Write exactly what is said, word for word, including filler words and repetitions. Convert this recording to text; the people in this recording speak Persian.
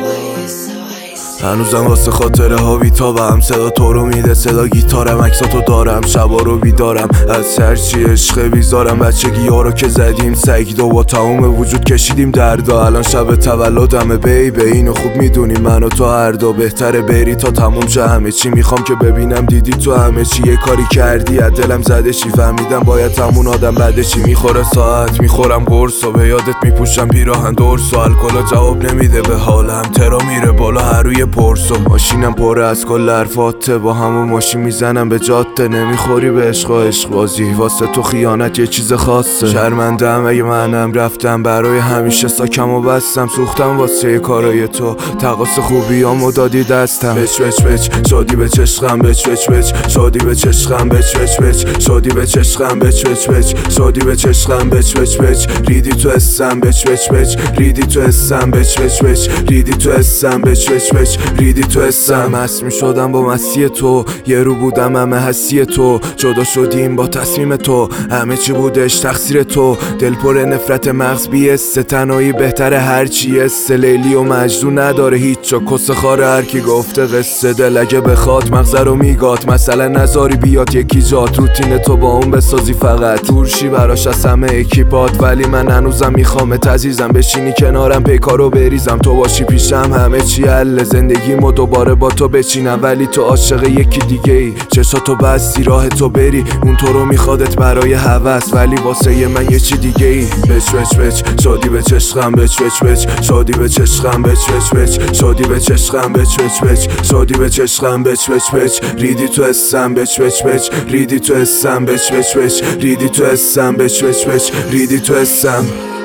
هنوزم واسه خاطره ها بیتابم، صدا تو رو میده صدا گیتارم، عکساتو دارم شبا رو بیدارم، از هرچی عشق بیزارم. بچگی ها رو که زدیم سگید و با تموم وجود کشیدیم دردا، الان شب تولدمه بیبه اینو خوب میدونی من و تو هر دو بهتره بری تا تموم شه همه چی. میخوام که ببینم دیدی تو همه چی یه کاری کردی از دلم زده چی، فهمیدم باید همون آدم بده چی. میخوره ساعت میخورم قرص و به یادت میپوشم پیراهن درس و الکل جواب نمیده به حالم، ترا میره بالا هر روی پرسو. ماشینم پره از کل حرفاته، با همون ماشین میزنم به جاده، نمیخوری به عشق و عشق بازی، واسه تو خیانت یه چیز خاصه. شرمندم اگه منم رفتم برای همیشه ساکم و بستم، سوختم واسه کارای تو تقاس خوبیامو دادی دستم. بچ بچ بچ شادی به چشقم، بچ بچ بچ شادی به چشقم، بچ بچ بچ شادی به چشقم، بچ بچ بچ شادی به چشقم، بچ بچ بچ ریدی تو اسم، بچ بچ بچ ریدی تو اسم، بچ بچ بچ ریدی تو اسم، بچ بچ بچ ریدی تو اسم. مست میشدم با مستی تو، یه رو بودم همه حسی تو، جدا شدیم با تصمیم تو، همه چی بودش تقصیر تو. دل پر نفرت مغز بیسته، تنهایی بهتره هرچی استه، لیلی و مجنون نداره هیچ و کس خاره هر کی گفته قصه. دل اگه بخواد مغزه رو میگات، مثلا نذاری بیاد یکی جات، روتین تو با اون بسازی فقط دورشی براش از همه اکیپات. ولی من هنوزم میخوامت عزیزم، بشینی کنارم پیکارو بریزم، تو باشی پیشم همه چی حل، زندگیمو دوباره با تو بچینم. ولی تو عاشق یکی دیگه ای، چشاتو بستی راه تو بری، اون تو رو میخوادت برای هوس، ولی واسه من یه چی دیگه ای. بچ بچ بچ شادی به چشقم، بچ بچ بچ شادی به چشقم، بچ بچ بچ شادی به چشقم، بچ بچ بچ شادی به چشقم، بچ بچ بچ ریدی تو اسم، بچ بچ بچ ریدی تو اسم، بچ بچ بچ ریدی تو اسم، بچ بچ بچ ریدی تو اسم.